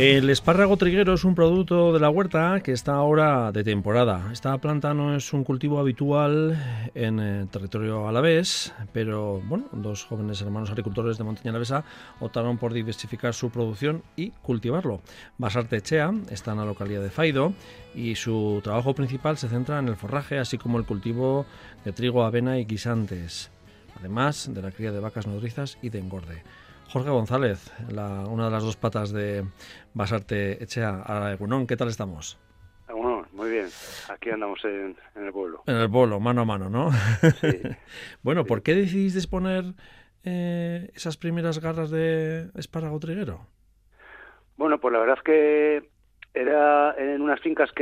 El espárrago triguero es un producto de la huerta que está ahora de temporada. Esta planta no es un cultivo habitual en el territorio alavés, pero bueno, dos jóvenes hermanos agricultores de Montaña Alavesa optaron por diversificar su producción y cultivarlo. Basarte Echea está en la localidad de Faido y su trabajo principal se centra en el forraje, así como el cultivo de trigo, avena y guisantes, además de la cría de vacas nodrizas y de engorde. Jorge González, una de las dos patas de Basarte Echea. Egunon, ¿qué tal estamos? Bueno, muy bien. Aquí andamos en el pueblo. En el pueblo, mano a mano, ¿no? Sí, Bueno, sí. ¿por qué decidiste poner esas primeras garras de espárrago triguero? Bueno, pues la verdad es que era en unas fincas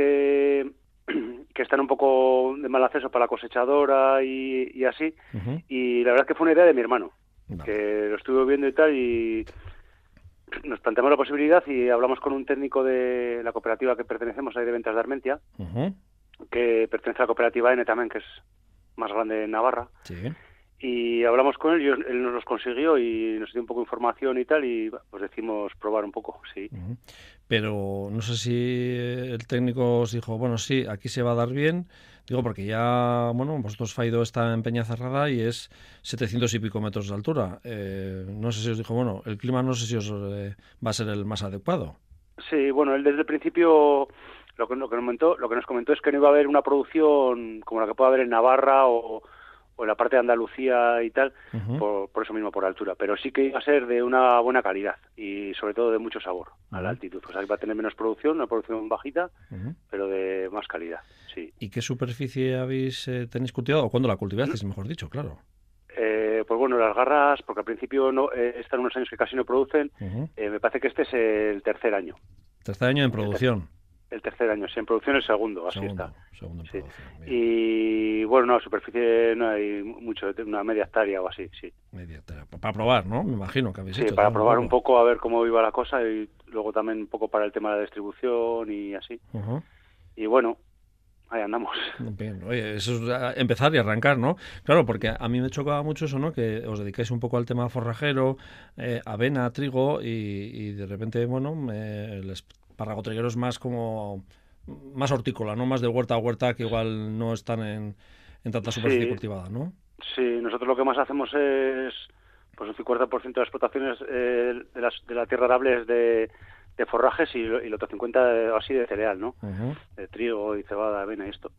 que están un poco de mal acceso para la cosechadora y así. Uh-huh. Y la verdad es que fue una idea de mi hermano, Vale. que lo estuvo viendo y tal, y nos planteamos la posibilidad y hablamos con un técnico de la cooperativa que pertenecemos, ahí de Ventas de Armentia, Uh-huh. que pertenece a la cooperativa N también, que es más grande en Navarra. Sí. Y hablamos con él, él nos los consiguió y nos dio un poco de información y tal, y pues decidimos probar un poco, sí. Uh-huh. Pero no sé si el técnico os dijo, bueno, sí, aquí se va a dar bien. Digo, porque ya, bueno, vosotros Faido está en Peñacerrada y es 700 y pico metros de altura. No sé si os dijo, bueno, el clima no sé si os va a ser el más adecuado. Sí, bueno, él desde el principio lo que nos comentó es que no iba a haber una producción como la que puede haber en Navarra o en la parte de Andalucía y tal, Uh-huh. por eso mismo, por altura, pero sí que iba a ser de una buena calidad y sobre todo de mucho sabor a la Uh-huh. altitud. O sea, iba a tener menos producción, una producción bajita, Uh-huh. pero de más calidad, sí. ¿Y qué superficie tenéis cultivado? ¿O cuándo la cultivasteis, mejor dicho, claro? Pues bueno, las garras, porque al principio no están unos años que casi no producen, Uh-huh. me parece que este es el tercer año. Tercer año en El, ter- producción. el tercer año, sí, en producción el segundo, así está. Segundo en Sí. producción. Bien. Y bueno, no, superficie no hay mucho, una media hectárea o así, sí. Media hectárea. Para probar, ¿no? Me imagino que habéis Sí, hecho para también un probar un poco. poco a ver cómo iba la cosa y luego también un poco para el tema de la distribución y así. Uh-huh. Y bueno, ahí andamos. Bien, oye, eso es empezar y arrancar, ¿no? Claro, porque a mí me chocaba mucho eso, ¿no? Que os dedicáis un poco al tema forrajero, avena, trigo y de repente, bueno, el espárrago triguero es más como más hortícola, ¿no? Más de huerta a huerta que igual no están en tanta superficie Sí, cultivada, ¿no? sí, nosotros lo que más hacemos es, pues un 50% de las explotaciones de la tierra arable es de forrajes y el otro 50% así de cereal, ¿no? Uh-huh. De trigo y cebada, avena y esto.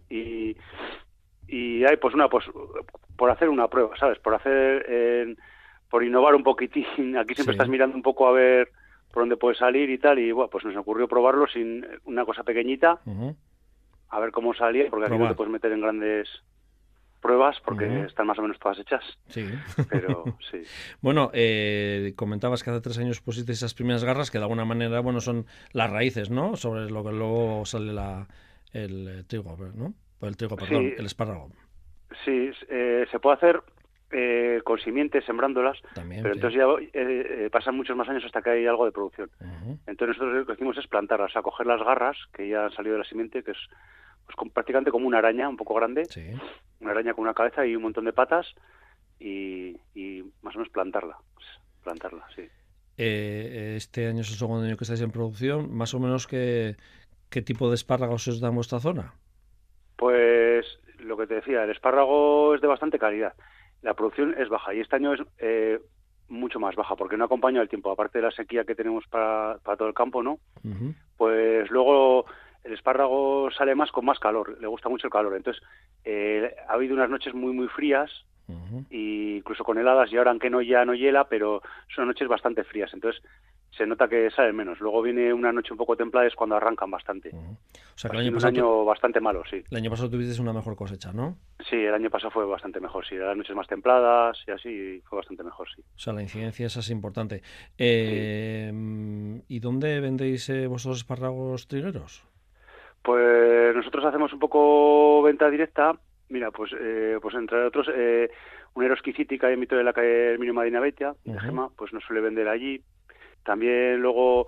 Y hay pues pues por hacer una prueba, ¿sabes? Por innovar un poquitín. Aquí siempre estás Sí. mirando un poco a ver por dónde puede salir y tal, y bueno, pues nos ocurrió probarlo sin una cosa pequeñita, Uh-huh. a ver cómo salía, porque aquí no te Probar. puedes meter en grandes pruebas porque Uh-huh. están más o menos todas hechas, Sí. pero sí. Bueno, comentabas que hace 3 años pusiste esas primeras garras que de alguna manera, bueno, son las raíces, ¿no? Sobre lo que luego sale el trigo, ¿no? El trigo, perdón, Sí, el espárrago. sí, se puede hacer con simientes, sembrándolas, También, pero sí. entonces ya pasan muchos más años hasta que hay algo de producción. Uh-huh. Entonces nosotros lo que hicimos es plantarlas, o sea, coger las garras que ya han salido de la simiente, que es pues, prácticamente como una araña un poco grande, Sí. una araña con una cabeza y un montón de patas, y más o menos plantarla, sí. Este año es el segundo año que estáis en producción. Más o menos, ¿qué tipo de espárragos os da en vuestra zona? Pues lo que te decía, el espárrago es de bastante calidad. La producción es baja y este año es mucho más baja porque no acompaña el tiempo. Aparte de la sequía que tenemos para todo el campo, ¿no? Uh-huh. Pues luego el espárrago sale más con más calor, le gusta mucho el calor. Entonces ha habido unas noches muy, muy frías, Uh-huh. y incluso con heladas, y ahora aunque ya no hiela, pero son noches bastante frías. Entonces se nota que salen menos. Luego viene una noche un poco templada, es cuando arrancan bastante. Uh-huh. O sea, que Ha sido un año bastante malo, sí. el año pasado tuvisteis una mejor cosecha, ¿no? Sí, el año pasado fue bastante mejor, sí. Las noches más templadas y así fue bastante mejor, sí. O sea, la incidencia esa es importante. Sí. ¿Y dónde vendéis vosotros espárragos trigueros? Pues nosotros hacemos un poco venta directa. Mira, pues entre otros, un Eroski que hay en Mito de la calle Herminio Madina Beitia, de Uh-huh. Gema, pues nos suele vender allí. También luego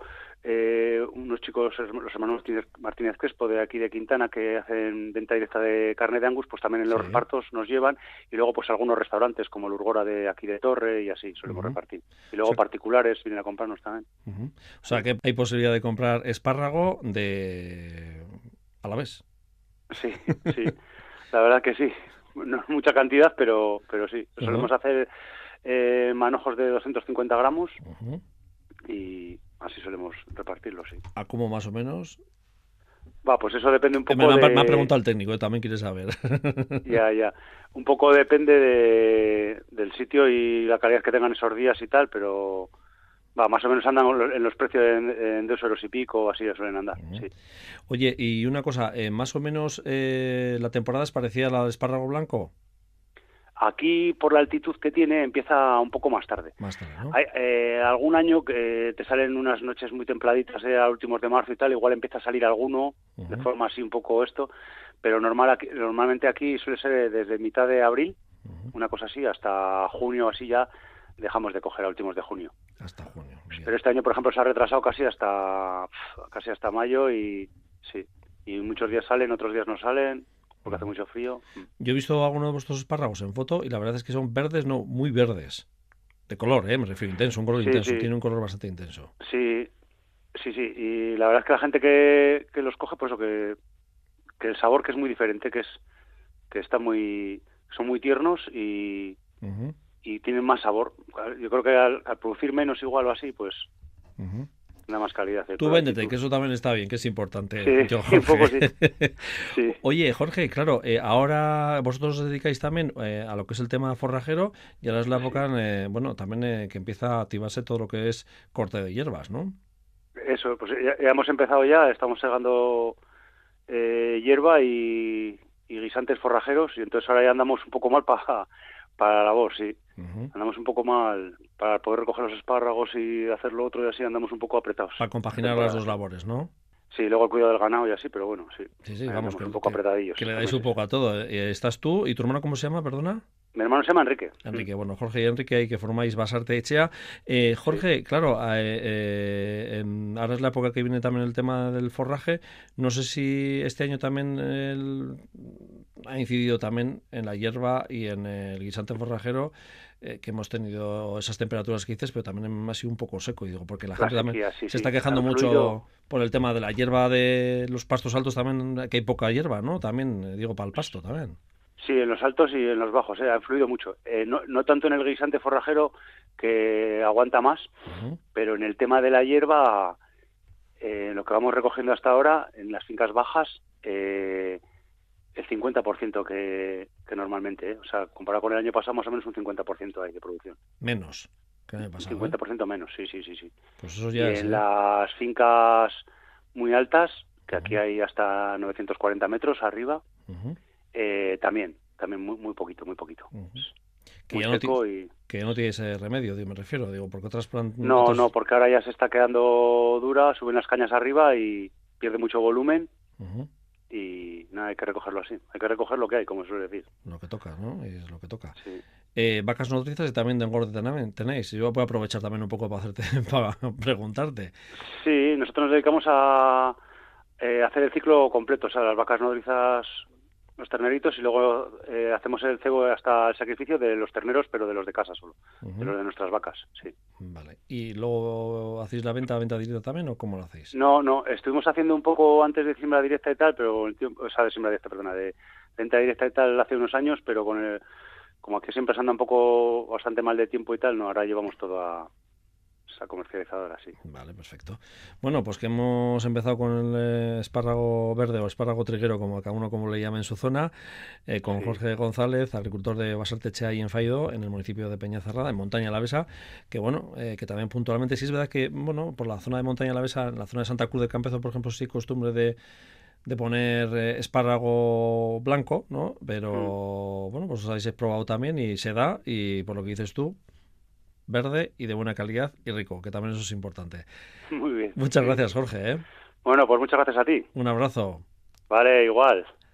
unos chicos, los hermanos Martínez Crespo de aquí de Quintana, que hacen venta directa de carne de Angus, pues también en los repartos nos llevan, y luego pues algunos restaurantes como el Urgora de aquí de Torre y así solemos repartir. Y luego particulares vienen a comprarnos también. O sea que hay posibilidad de comprar espárrago de Alavés. Sí, la verdad que sí. No es mucha cantidad, pero sí. Solemos hacer manojos de 250 gramos y así solemos repartirlo, sí. ¿A cómo más o menos? Pues eso depende un poco Me ha preguntado el técnico, también quiere saber. Ya. Un poco depende del sitio y la calidad que tengan esos días y tal, pero más o menos andan en los precios en 2 euros y pico, así ya suelen andar, sí. Oye, y una cosa, más o menos la temporada es parecida a la del espárrago blanco. Aquí, por la altitud que tiene, empieza un poco más tarde. Más tarde, ¿no? Hay algún año que te salen unas noches muy templaditas, a últimos de marzo y tal, igual empieza a salir alguno de forma así un poco pero normalmente aquí suele ser desde mitad de abril, una cosa así, hasta junio, así ya dejamos de coger a últimos de junio. Hasta junio. Bien. Pero este año, por ejemplo, se ha retrasado casi hasta mayo y sí. Y muchos días salen, otros días no salen, porque hace mucho frío. Yo he visto algunos de vuestros espárragos en foto y la verdad es que son verdes, no, muy verdes. De color, me refiero, intenso, un color intenso. Sí. Tiene un color bastante intenso. Sí. Y la verdad es que la gente que los coge, pues que el sabor que es muy diferente, que son muy tiernos y tienen más sabor. Yo creo que al producir menos igual o así, pues da más calidad. Tú véndete, que eso también está bien, que es importante. Sí, un poco sí. Oye, Jorge, claro, ahora vosotros os dedicáis también a lo que es el tema forrajero y ahora es la época, también que empieza a activarse todo lo que es corte de hierbas, ¿no? Eso, pues ya hemos empezado estamos segando hierba y guisantes forrajeros, y entonces ahora ya andamos un poco mal para la labor, sí. Andamos un poco mal para poder recoger los espárragos y hacer lo otro, y así andamos un poco apretados. Para compaginar las dos labores, ¿no? Sí, luego el cuidado del ganado y así, pero bueno, sí. Sí, vamos, un poco apretadillos. Que le dais un poco a todo. ¿Estás tú y tu hermano cómo se llama, perdona? Mi hermano se llama Enrique. Enrique, bueno, Jorge y Enrique, ahí que formáis Basarte Echea. Jorge, claro, ahora es la época que viene también el tema del forraje. No sé si este año también ha incidido también en la hierba y en el guisante forrajero, que hemos tenido esas temperaturas que dices, pero también ha sido un poco seco, digo, porque la gente también se está quejando mucho por el tema de la hierba de los pastos altos también, que hay poca hierba, ¿no? También, digo, para el pasto también. Sí, en los altos y en los bajos, ha influido mucho. No tanto en el guisante forrajero, que aguanta más, pero en el tema de la hierba, lo que vamos recogiendo hasta ahora, en las fincas bajas, el 50% que normalmente, o sea, comparado con el año pasado, más o menos un 50% hay de producción. Menos que el año pasado. 50% menos, sí. Pues eso ya y en las fincas muy altas, que aquí hay hasta 940 metros arriba, también muy poquito. Que ya no tienes remedio, me refiero, porque otras plantas... No, porque ahora ya se está quedando dura, suben las cañas arriba y pierde mucho volumen y nada, hay que recogerlo así, hay que recoger lo que hay, como se suele decir. Lo que toca, ¿no? Es lo que toca. Sí. Vacas nodrizas y también de engorde tenéis. Yo voy a aprovechar también un poco para preguntarte. Sí, nosotros nos dedicamos a hacer el ciclo completo, o sea, las vacas nodrizas, los terneritos, y luego hacemos el cebo hasta el sacrificio de los terneros, pero de los de casa solo, de los de nuestras vacas, sí. Vale. ¿Y luego hacéis la venta directa también o cómo lo hacéis? No, estuvimos haciendo un poco antes de siembra directa y tal, pero de venta directa y tal hace unos años, pero como aquí siempre se anda un poco bastante mal de tiempo y tal, no, ahora llevamos todo a comercializadora, sí. Vale, perfecto. Bueno, pues que hemos empezado con el espárrago verde o espárrago triguero, como cada uno como le llama en su zona, con Jorge González, agricultor de Basarte Echea y en Faido, en el municipio de Peñacerrada, en Montaña Alavesa, que que también puntualmente sí es verdad que, por la zona de Montaña Alavesa, en la zona de Santa Cruz del Campezo, por ejemplo, sí hay costumbre de poner espárrago blanco, ¿no? Pero, pues os habéis probado también y se da, y por lo que dices tú, verde y de buena calidad y rico, que también eso es importante. Muy bien. Muchas gracias, Jorge. Bueno, pues muchas gracias a ti. Un abrazo. Vale, igual.